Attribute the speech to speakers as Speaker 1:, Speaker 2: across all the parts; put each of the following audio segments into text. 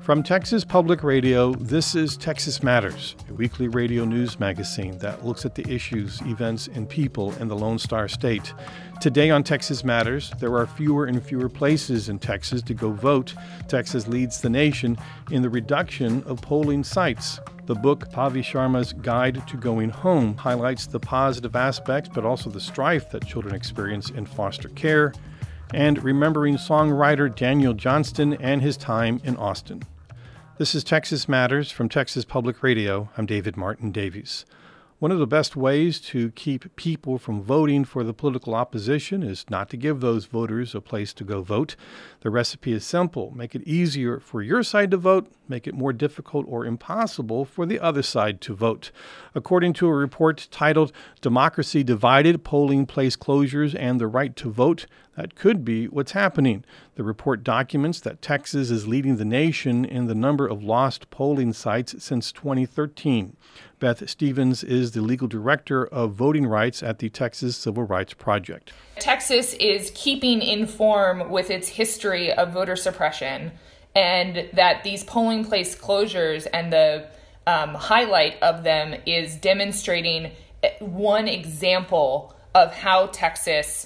Speaker 1: From Texas Public Radio, this is Texas Matters, a weekly radio news magazine that looks at the issues, events, and people in the Lone Star State. Today on Texas Matters, there are fewer and fewer places in Texas to go vote. Texas leads the nation in the reduction of polling sites. The book, Pavi Sharma's Guide to Going Home, highlights the positive aspects, but also the strife that children experience in foster care, and remembering songwriter Daniel Johnston and his time in Austin. This is Texas Matters from Texas Public Radio. I'm David Martin Davies. One of the best ways to keep people from voting for the political opposition is not to give those voters a place to go vote. The recipe is simple. Make it easier for your side to vote. Make it more difficult or impossible for the other side to vote. According to a report titled Democracy Divided, Polling Place Closures and the Right to Vote, that could be what's happening. The report documents that Texas is leading the nation in the number of lost polling sites since 2013. Beth Stevens is the legal director of voting rights at the Texas Civil Rights Project.
Speaker 2: Texas is keeping in form with its history of voter suppression, and that these polling place closures and the highlight of them is demonstrating one example of how Texas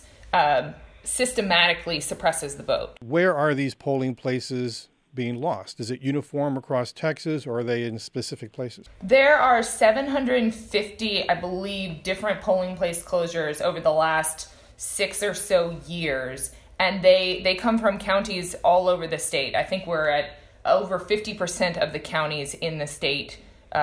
Speaker 2: systematically suppresses the vote.
Speaker 1: Where are these polling places being lost? Is it uniform across Texas, or are they in specific places?
Speaker 2: There are 750, I believe, different polling place closures over the last 6 or so years, and they come from counties all over the state. I think we're at over 50% of the counties in the state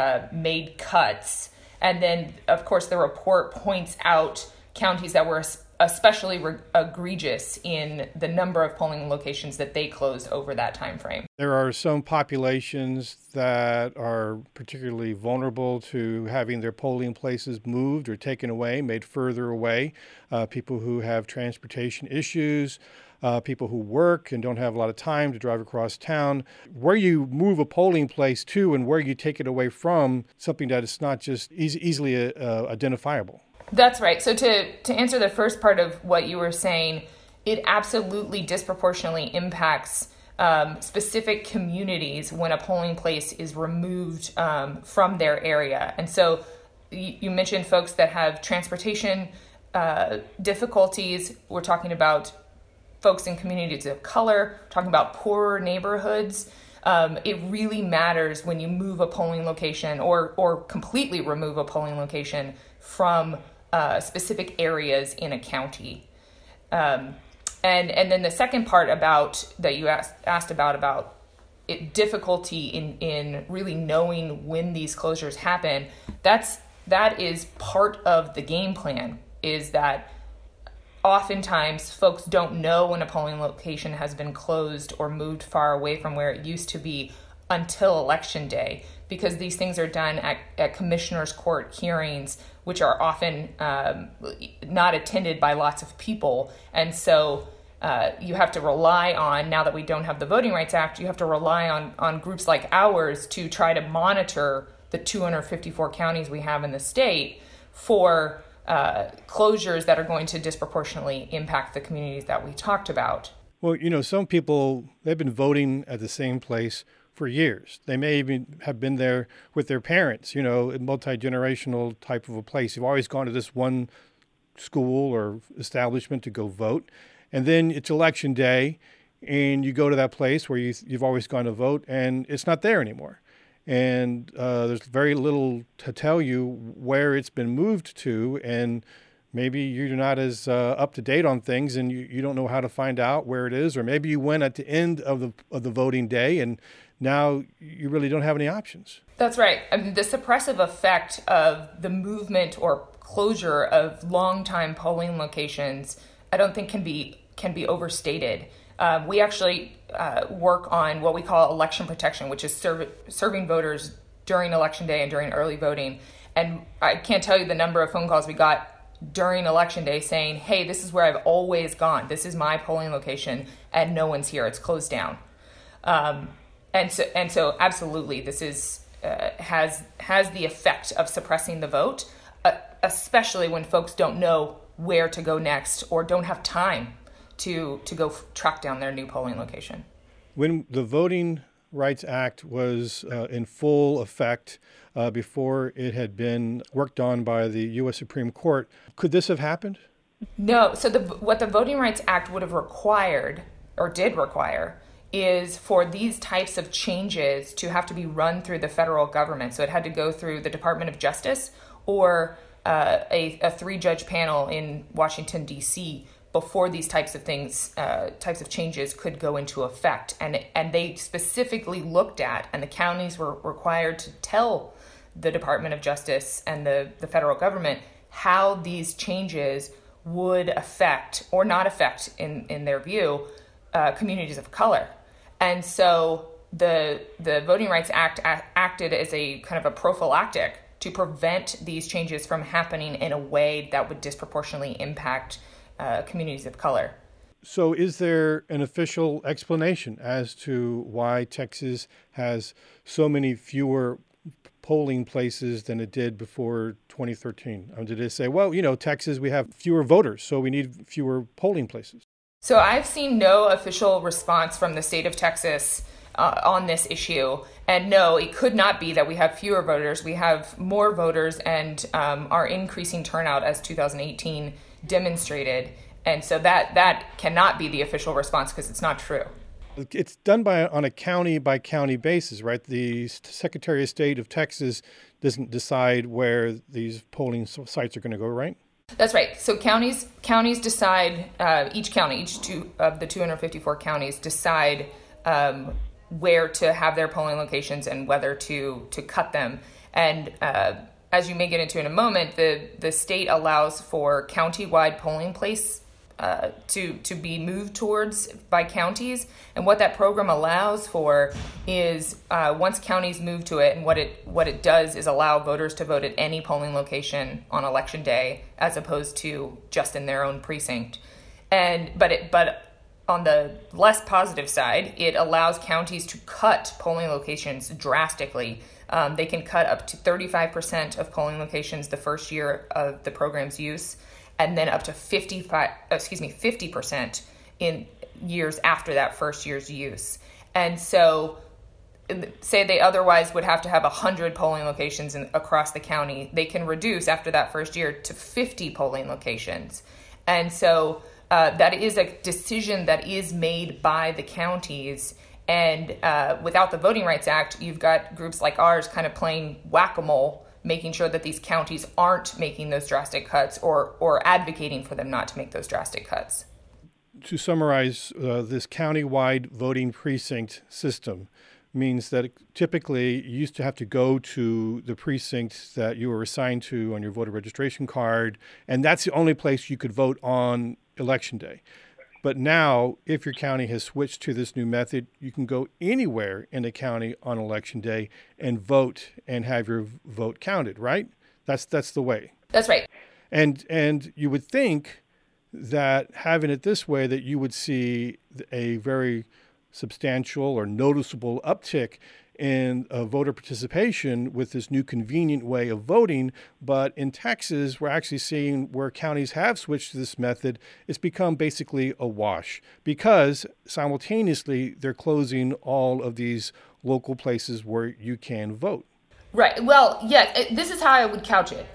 Speaker 2: made cuts. And then, of course, the report points out counties that were especially egregious in the number of polling locations that they closed over that time frame.
Speaker 1: There are some populations that are particularly vulnerable to having their polling places moved or taken away, made further away. People who have transportation issues, people who work and don't have a lot of time to drive across town. Where you move a polling place to and where you take it away from, something that is not just easily identifiable.
Speaker 2: That's right. So to answer the first part of what you were saying, it absolutely disproportionately impacts specific communities when a polling place is removed from their area. And so you mentioned folks that have transportation difficulties. We're talking about folks in communities of color, talking about poorer neighborhoods. It really matters when you move a polling location or completely remove a polling location from specific areas in a county. And then the second part about that you asked about difficulty in really knowing when these closures happen, that is part of the game plan, is that oftentimes folks don't know when a polling location has been closed or moved far away from where it used to be until Election Day, because these things are done at commissioner's court hearings, which are often not attended by lots of people. And so you have to rely on, now that we don't have the Voting Rights Act, you have to rely on groups like ours to try to monitor the 254 counties we have in the state for closures that are going to disproportionately impact the communities that we talked about.
Speaker 1: Well, some people, they've been voting at the same place for years. They may even have been there with their parents, a multi-generational type of a place. You've always gone to this one school or establishment to go vote. And then it's Election Day, and you go to that place where you've always gone to vote, and it's not there anymore. And there's very little to tell you where it's been moved to, and maybe you're not as up to date on things, and you don't know how to find out where it is, or maybe you went at the end of the voting day, and now you really don't have any options.
Speaker 2: That's right. I mean, the suppressive effect of the movement or closure of long-time polling locations, I don't think can be overstated. We actually work on what we call election protection, which is serving voters during Election Day and during early voting. And I can't tell you the number of phone calls we got during Election Day saying, hey, this is where I've always gone. This is my polling location, and no one's here. It's closed down. And so absolutely, this is has the effect of suppressing the vote, especially when folks don't know where to go next or don't have time to go track down their new polling location.
Speaker 1: When the voting Rights Act was in full effect before it had been worked on by the U.S. Supreme Court. Could this have happened?
Speaker 2: No. So what the Voting Rights Act would have required, or did require, is for these types of changes to have to be run through the federal government. So it had to go through the Department of Justice or a 3-judge panel in Washington, D.C., before these types of changes could go into effect. And they specifically looked at, and the counties were required to tell the Department of Justice and the federal government how these changes would affect or not affect, in their view, communities of color. And so the Voting Rights Act acted as a kind of a prophylactic to prevent these changes from happening in a way that would disproportionately impact communities of color.
Speaker 1: So is there an official explanation as to why Texas has so many fewer polling places than it did before 2013? Did it say, well, Texas, we have fewer voters, so we need fewer polling places?
Speaker 2: So I've seen no official response from the state of Texas on this issue. And no, it could not be that we have fewer voters. We have more voters and our increasing turnout as 2018 demonstrated. And so that cannot be the official response because it's not true.
Speaker 1: It's done on a county-by-county basis, right? The Secretary of State of Texas doesn't decide where these polling sites are going to go, right?
Speaker 2: That's right. So counties decide, each two of the 254 counties decide where to have their polling locations and whether to cut them. And as you may get into in a moment, the state allows for county-wide polling place to be moved towards by counties. And what that program allows for is once counties move to it, and what it does is allow voters to vote at any polling location on election day, as opposed to just in their own precinct. But on the less positive side, it allows counties to cut polling locations drastically. They can cut up to 35% of polling locations the first year of the program's use, and then up to 50% in years after that first year's use. And so, say they otherwise would have to have 100 polling locations across the county, they can reduce after that first year to 50 polling locations. And so that is a decision that is made by the counties. And without the Voting Rights Act, you've got groups like ours kind of playing whack-a-mole, making sure that these counties aren't making those drastic cuts or advocating for them not to make those drastic cuts.
Speaker 1: To summarize, this county-wide voting precinct system means that typically you used to have to go to the precinct that you were assigned to on your voter registration card, and that's the only place you could vote on Election Day. But now, if your county has switched to this new method, you can go anywhere in the county on Election Day and vote and have your vote counted, right? That's the way.
Speaker 2: That's right.
Speaker 1: And you would think that having it this way, that you would see a very substantial or noticeable uptick in voter participation with this new convenient way of voting. But in Texas, we're actually seeing where counties have switched to this method, it's become basically a wash because simultaneously they're closing all of these local places where you can vote.
Speaker 2: Right. Well, yeah, this is how I would couch it.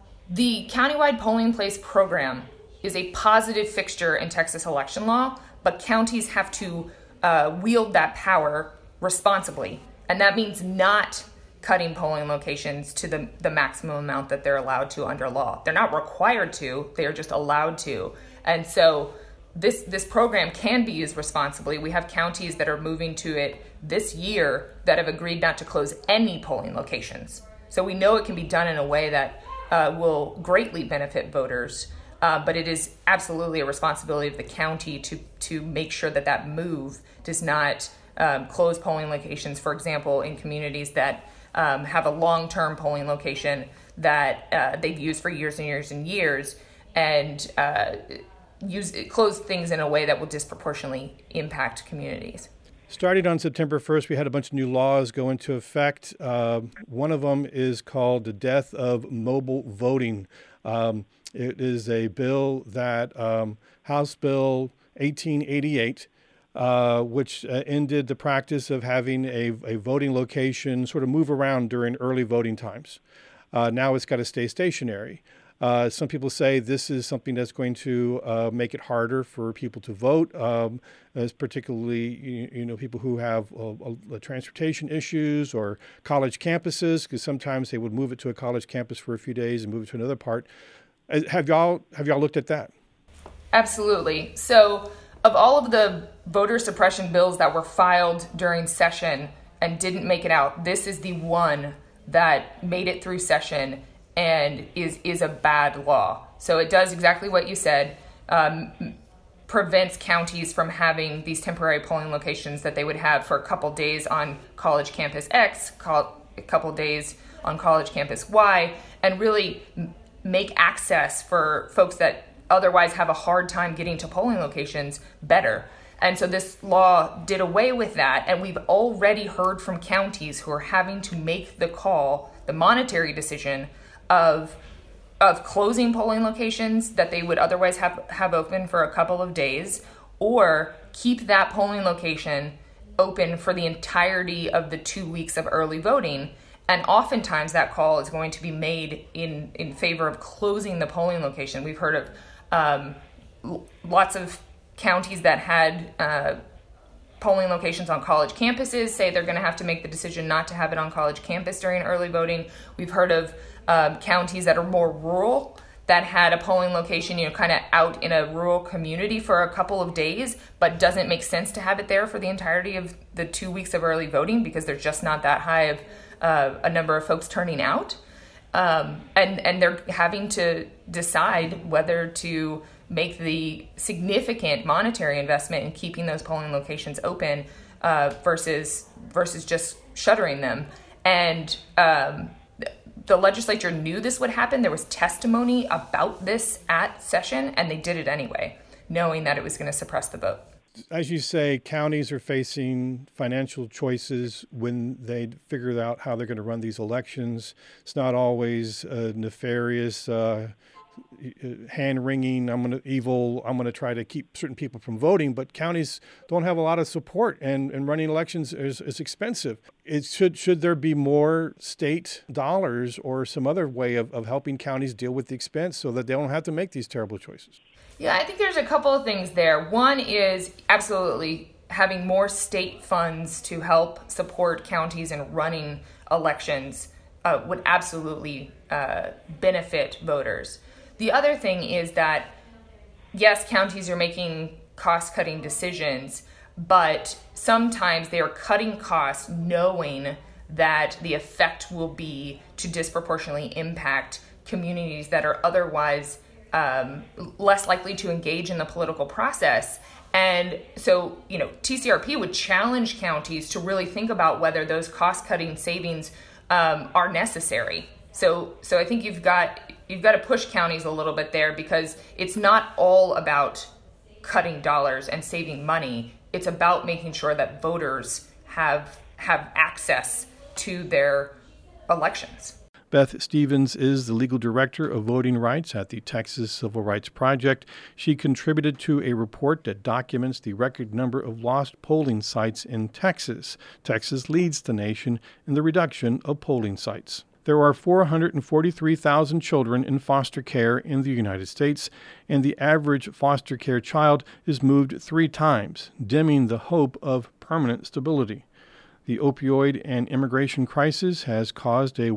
Speaker 2: The countywide polling place program is a positive fixture in Texas election law, but counties have to wield that power responsibly. And that means not cutting polling locations to the maximum amount that they're allowed to under law. They're not required to, they are just allowed to. And so this program can be used responsibly. We have counties that are moving to it this year that have agreed not to close any polling locations. So we know it can be done in a way that will greatly benefit voters. But it is absolutely a responsibility of the county to make sure that move does not close polling locations, for example, in communities that have a long-term polling location that they've used for years and years and years, and close things in a way that will disproportionately impact communities.
Speaker 1: Starting on September 1st, we had a bunch of new laws go into effect. One of them is called the Death of Mobile Voting. It is a bill that House Bill 1888 which ended the practice of having a voting location sort of move around during early voting times. Now it's got to stay stationary. Some people say this is something that's going to make it harder for people to vote, as particularly people who have transportation issues or college campuses, because sometimes they would move it to a college campus for a few days and move it to another part. Have y'all looked at that?
Speaker 2: Absolutely. So, of all of the voter suppression bills that were filed during session and didn't make it out, this is the one that made it through session and is a bad law. So it does exactly what you said, prevents counties from having these temporary polling locations that they would have for a couple days on college campus X, a couple days on college campus Y, and really make access for folks that otherwise have a hard time getting to polling locations better. And so this law did away with that, and we've already heard from counties who are having to make the call, the monetary decision of closing polling locations that they would otherwise have open for a couple of days, or keep that polling location open for the entirety of the 2 weeks of early voting. And oftentimes that call is going to be made in favor of closing the polling location. We've heard of lots of counties that had polling locations on college campuses say they're going to have to make the decision not to have it on college campus during early voting. We've heard of counties that are more rural that had a polling location, kind of out in a rural community for a couple of days, but doesn't make sense to have it there for the entirety of the 2 weeks of early voting because there's just not that high of a number of folks turning out. And they're having to decide whether to make the significant monetary investment in keeping those polling locations open versus just shuttering them. And the legislature knew this would happen. There was testimony about this at session, and they did it anyway, knowing that it was going to suppress the vote.
Speaker 1: As you say, counties are facing financial choices when they figure out how they're going to run these elections. It's not always nefarious, hand-wringing, I'm going to try to keep certain people from voting, but counties don't have a lot of support, and running elections is expensive. Should there be more state dollars or some other way of helping counties deal with the expense so that they don't have to make these terrible choices?
Speaker 2: Yeah, I think there's a couple of things there. One is absolutely having more state funds to help support counties in running elections would absolutely benefit voters. The other thing is that, yes, counties are making cost-cutting decisions, but sometimes they are cutting costs knowing that the effect will be to disproportionately impact communities that are otherwise less likely to engage in the political process. And so, TCRP would challenge counties to really think about whether those cost-cutting savings are necessary. So I think you've got to push counties a little bit there, because it's not all about cutting dollars and saving money. It's about making sure that voters have access to their elections.
Speaker 1: Beth Stevens is the legal director of voting rights at the Texas Civil Rights Project. She contributed to a report that documents the record number of lost polling sites in Texas. Texas leads the nation in the reduction of polling sites. There are 443,000 children in foster care in the United States, and the average foster care child is moved 3 times, dimming the hope of permanent stability. The opioid and immigration crisis has caused a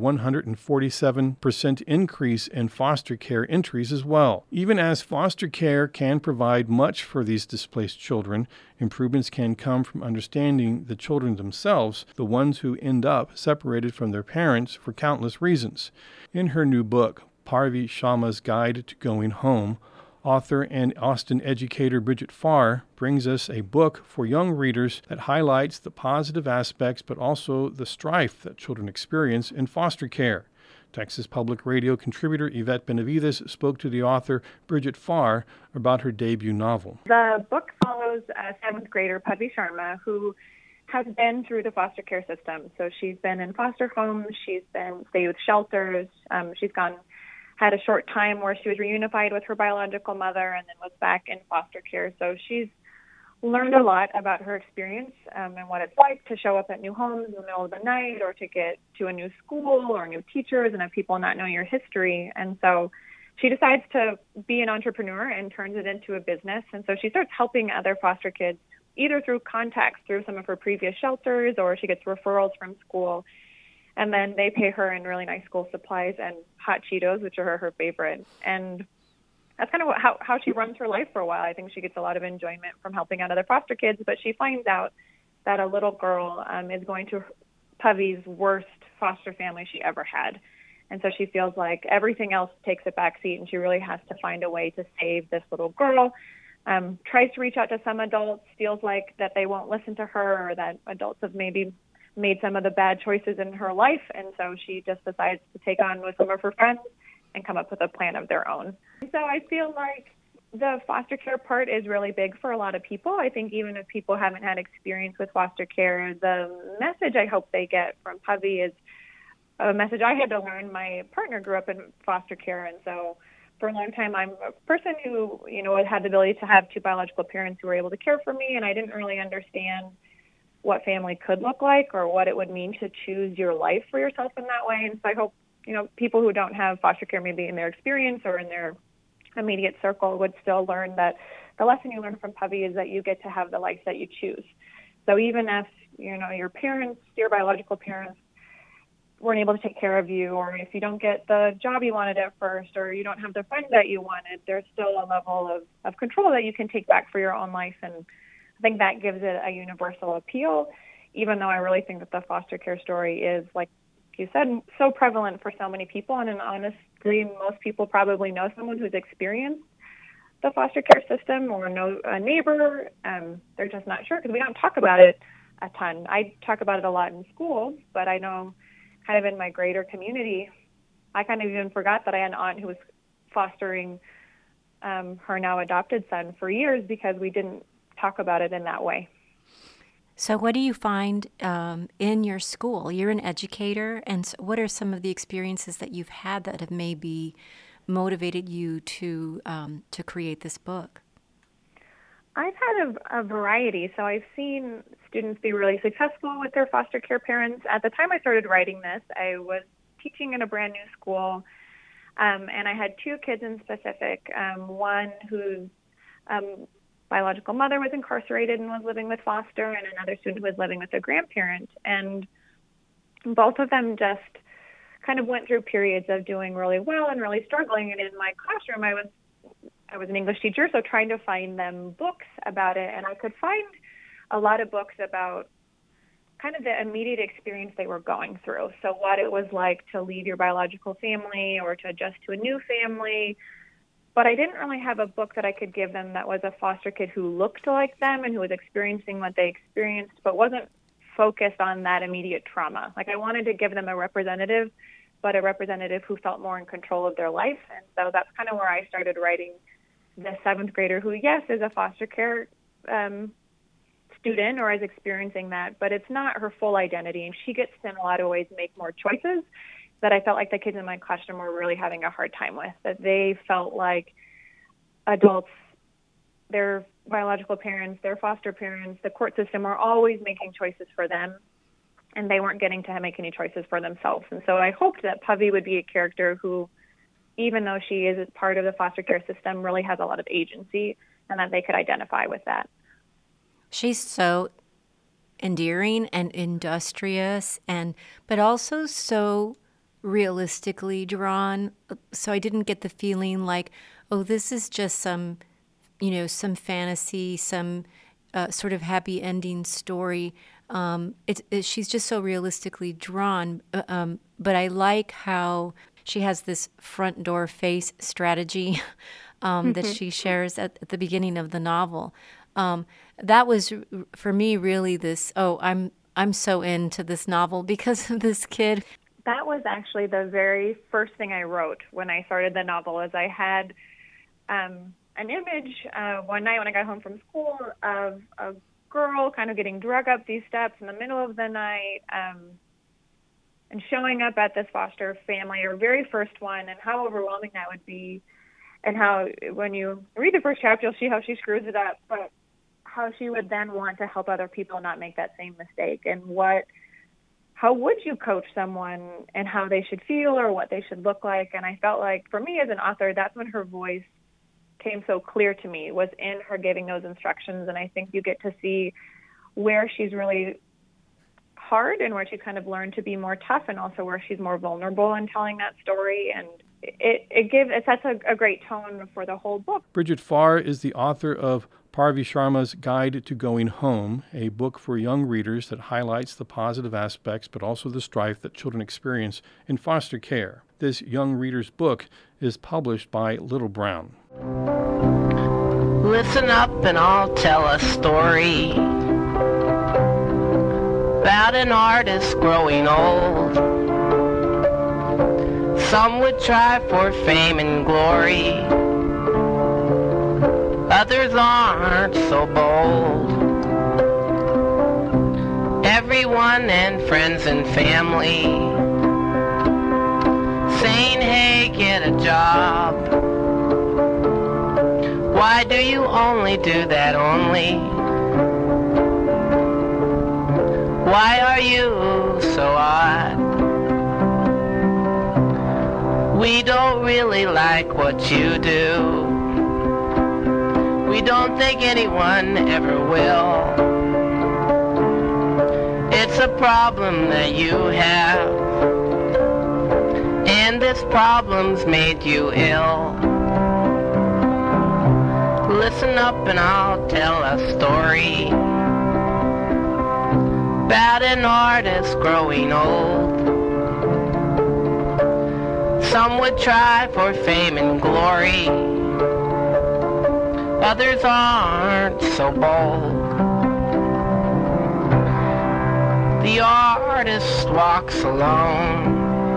Speaker 1: 147% increase in foster care entries as well. Even as foster care can provide much for these displaced children, improvements can come from understanding the children themselves, the ones who end up separated from their parents for countless reasons. In her new book, Parvi Sharma's Guide to Going Home, author and Austin educator Bridget Farr brings us a book for young readers that highlights the positive aspects but also the strife that children experience in foster care. Texas Public Radio contributor Yvette Benavides spoke to the author Bridget Farr about her debut novel.
Speaker 3: The book follows a 7th grader, Parvi Sharma, who has been through the foster care system. So she's been in foster homes, she's been stayed with shelters, had a short time where she was reunified with her biological mother and then was back in foster care. So she's learned a lot about her experience and what it's like to show up at new homes in the middle of the night, or to get to a new school or new teachers and have people not know your history. And so she decides to be an entrepreneur and turns it into a business. And so she starts helping other foster kids, either through contacts through some of her previous shelters, or she gets referrals from school. And then they pay her in really nice school supplies and hot Cheetos, which are her favorite. And that's kind of how she runs her life for a while. I think she gets a lot of enjoyment from helping out other foster kids, but she finds out that a little girl is going to Puvvy's worst foster family she ever had. And so she feels like everything else takes a backseat, and she really has to find a way to save this little girl. Tries to reach out to some adults, feels like that they won't listen to her, or that adults have maybe made some of the bad choices in her life. And so she just decides to take on with some of her friends and come up with a plan of their own. So I feel like the foster care part is really big for a lot of people. I think even if people haven't had experience with foster care, the message I hope they get from Puvvy is a message I had to learn. My partner grew up in foster care, and so for a long time I'm a person who, had the ability to have two biological parents who were able to care for me, and I didn't really understand what family could look like or what it would mean to choose your life for yourself in that way. And so I hope, people who don't have foster care maybe in their experience or in their immediate circle would still learn that the lesson you learn from Puvvy is that you get to have the life that you choose. So even if, your parents, your biological parents, weren't able to take care of you, or if you don't get the job you wanted at first, or you don't have the friend that you wanted, there's still a level of control that you can take back for your own life. And I think that gives it a universal appeal, even though I really think that the foster care story is, like you said, so prevalent for so many people. And honestly, most people probably know someone who's experienced the foster care system or know a neighbor. They're just not sure because we don't talk about it a ton. I talk about it a lot in school, but I know kind of in my greater community, I kind of even forgot that I had an aunt who was fostering her now adopted son for years because we didn't talk about it in that way.
Speaker 4: So what do you find in your school? You're an educator, and so what are some of the experiences that you've had that have maybe motivated you to create this book?
Speaker 3: I've had a variety. So I've seen students be really successful with their foster care parents. At the time I started writing this, I was teaching in a brand new school, and I had two kids in specific. One whose biological mother was incarcerated and was living with foster, and another student who was living with a grandparent. And both of them just kind of went through periods of doing really well and really struggling. And in my classroom, I was an English teacher, so trying to find them books about it. And I could find a lot of books about kind of the immediate experience they were going through. So what it was like to leave your biological family or to adjust to a new family. But I didn't really have a book that I could give them that was a foster kid who looked like them and who was experiencing what they experienced, but wasn't focused on that immediate trauma. Like I wanted to give them a representative, but a representative who felt more in control of their life. And so that's kind of where I started writing the seventh grader who, yes, is a foster care student or is experiencing that, but it's not her full identity. And she gets to, in a lot of ways, make more choices that I felt like the kids in my classroom were really having a hard time with, that they felt like adults, their biological parents, their foster parents, the court system are always making choices for them, and they weren't getting to make any choices for themselves. And so I hoped that Puvvy would be a character who, even though she is part of the foster care system, really has a lot of agency and that they could identify with that.
Speaker 4: She's so endearing and industrious, but also so realistically drawn. So I didn't get the feeling like, oh, this is just some fantasy, some sort of happy ending story. She's just so realistically drawn. But I like how she has this front door face strategy that she shares at the beginning of the novel. That was for me really this. Oh, I'm so into this novel because of this kid.
Speaker 3: That was actually the very first thing I wrote when I started the novel. Is I had an image one night when I got home from school of a girl kind of getting drug up these steps in the middle of the night and showing up at this foster family, her very first one, and how overwhelming that would be, and how when you read the first chapter, you'll see how she screws it up, but how she would then want to help other people not make that same mistake, and how would you coach someone and how they should feel or what they should look like. And I felt like for me as an author, that's when her voice came so clear to me, was in her giving those instructions. And I think you get to see where she's really hard and where she's kind of learned to be more tough, and also where she's more vulnerable in telling that story. And it sets a great tone for the whole book.
Speaker 1: Bridget Farr is the author of Parvi Sharma's Guide to Going Home, a book for young readers that highlights the positive aspects but also the strife that children experience in foster care. This young reader's book is published by Little Brown.
Speaker 5: Listen up and I'll tell a story about an artist growing old. Some would try for fame and glory, others aren't so bold. Everyone and friends and family saying, hey, get a job. Why do you only do that only? Why are you so odd? We don't really like what you do. We don't think anyone ever will. It's a problem that you have, and this problem's made you ill. Listen up and I'll tell a story about an artist growing old. Some would try for fame and glory, others aren't so bold. The artist walks alone.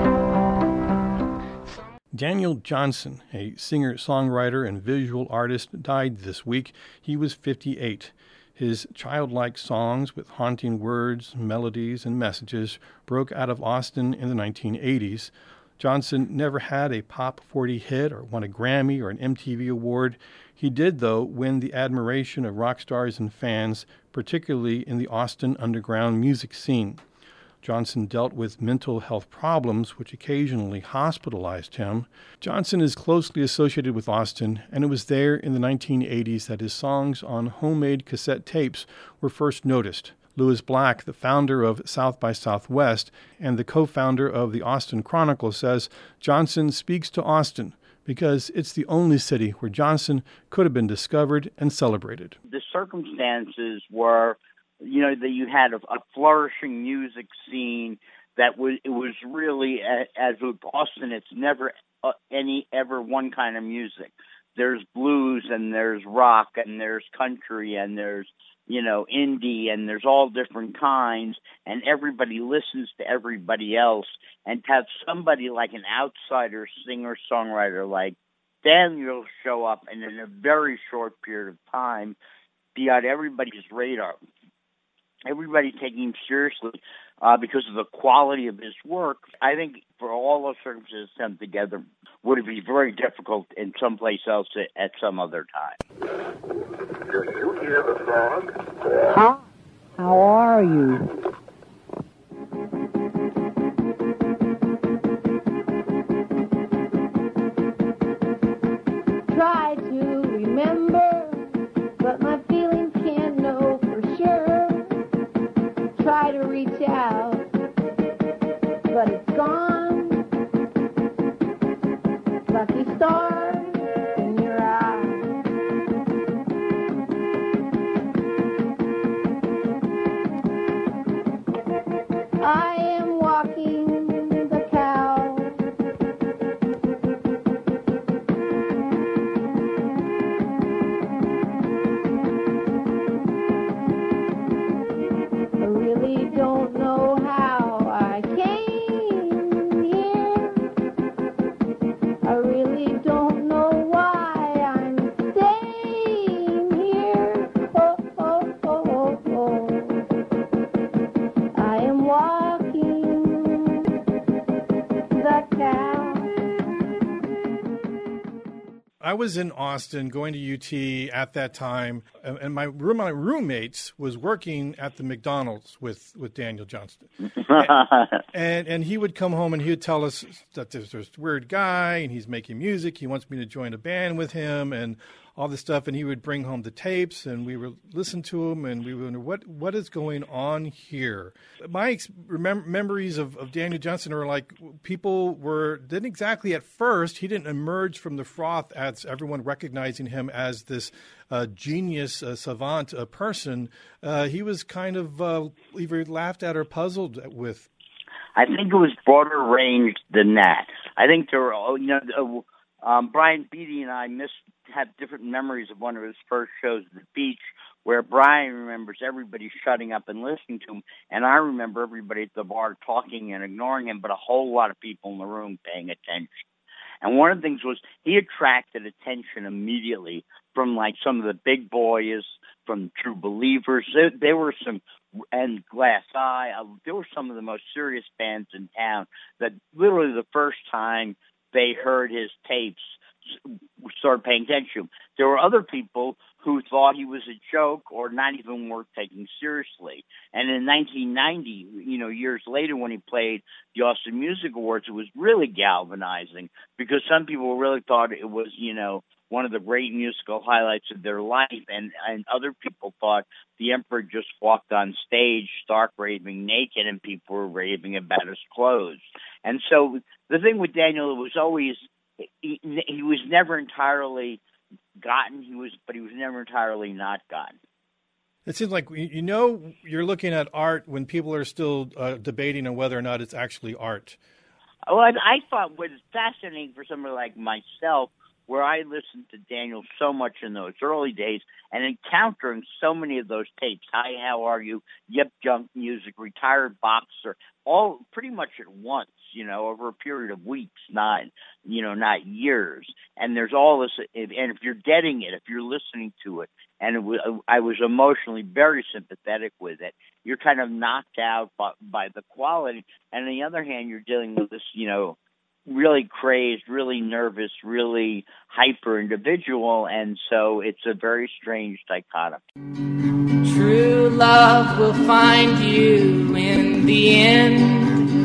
Speaker 1: Daniel Johnson, a singer-songwriter and visual artist, died this week. He was 58. His childlike songs with haunting words, melodies, and messages broke out of Austin in the 1980s. Johnson never had a Pop 40 hit or won a Grammy or an MTV award. He did, though, win the admiration of rock stars and fans, particularly in the Austin underground music scene. Johnson dealt with mental health problems, which occasionally hospitalized him. Johnson is closely associated with Austin, and it was there in the 1980s that his songs on homemade cassette tapes were first noticed. Lewis Black, the founder of South by Southwest and the co-founder of the Austin Chronicle, says Johnson speaks to Austin because it's the only city where Johnson could have been discovered and celebrated.
Speaker 6: The circumstances were, that you had a flourishing music scene that it was really, as with Austin, it's never ever one kind of music. There's blues and there's rock and there's country and there's, indie, and there's all different kinds, and everybody listens to everybody else. And to have somebody like an outsider singer-songwriter like Daniel show up and in a very short period of time be on everybody's radar, everybody taking him seriously because of the quality of his work, I think for all those circumstances come together would be very difficult in someplace else at some other time.
Speaker 7: Do you hear the frog?
Speaker 8: Huh? How are you? Try to remember, but my feelings can't know for sure. Try to reach out, but it's gone. Lucky stars in your eyes. I am walking the cow. I really don't know how I came here. I really don't know why I'm staying here. Oh, oh, oh, oh, oh. I am walking
Speaker 1: I was in Austin going to UT at that time, and my roommates was working at the McDonald's with Daniel Johnston. and he would come home and he would tell us that there's this weird guy and he's making music. He wants me to join a band with him and all this stuff. And he would bring home the tapes and we would listen to them and we would wonder, what is going on here? My memories of Daniel Johnston are like people didn't exactly at first, he didn't emerge from the froth as everyone recognizing him as this genius, savant person. He was kind of either laughed at or puzzled with.
Speaker 6: I think it was broader range than that. I think there were, Brian Beattie and I have different memories of one of his first shows at the beach, where Brian remembers everybody shutting up and listening to him, and I remember everybody at the bar talking and ignoring him, but a whole lot of people in the room paying attention. And one of the things was he attracted attention immediately from like some of the big boys, from True Believers. There were some, and Glass Eye. There were some of the most serious bands in town that literally the first time they heard his tapes started paying attention to him. There were other people who thought he was a joke or not even worth taking seriously. And in 1990, years later when he played the Austin Music Awards, it was really galvanizing because some people really thought it was, one of the great musical highlights of their life. And other people thought the Emperor just walked on stage stark raving naked and people were raving about his clothes. And so the thing with Daniel, it was always, he was never entirely gotten, but he was never entirely not gotten.
Speaker 1: It seems like, you're looking at art when people are still debating on whether or not it's actually art.
Speaker 6: Well, I thought what is fascinating for somebody like myself, where I listened to Daniel so much in those early days and encountering so many of those tapes, Hi, How Are You, Yep, Junk Music, Retired Boxer, all pretty much at once, over a period of weeks, not years. And there's all this, and if you're getting it, if you're listening to it, and I was emotionally very sympathetic with it, you're kind of knocked out by the quality. And on the other hand, you're dealing with this, really crazed, really nervous, really hyper individual, and so it's a very strange dichotomy.
Speaker 5: True love will find you in the end.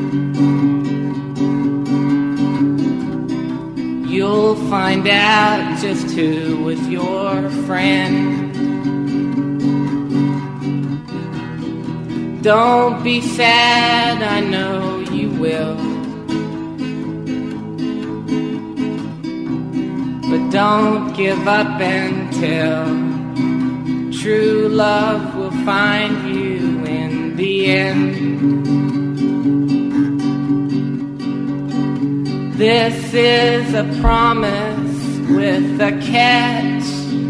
Speaker 5: You'll find out just who was your friend. Don't be sad, I know you will. But don't give up until true love will find you in the end. This is a promise with a catch.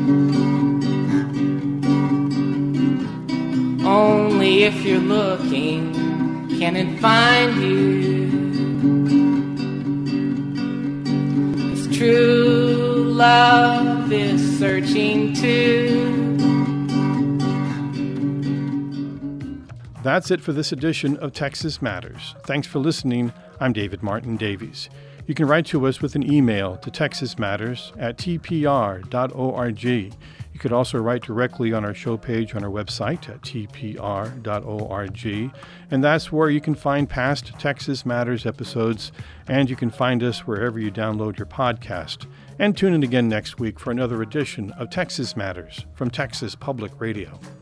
Speaker 5: Only if you're looking can it find you. It's true love is searching too.
Speaker 1: That's it for this edition of Texas Matters. Thanks for listening. I'm David Martin Davies. You can write to us with an email to texasmatters@tpr.org. You could also write directly on our show page on our website at tpr.org. And that's where you can find past Texas Matters episodes, and you can find us wherever you download your podcast. And tune in again next week for another edition of Texas Matters from Texas Public Radio.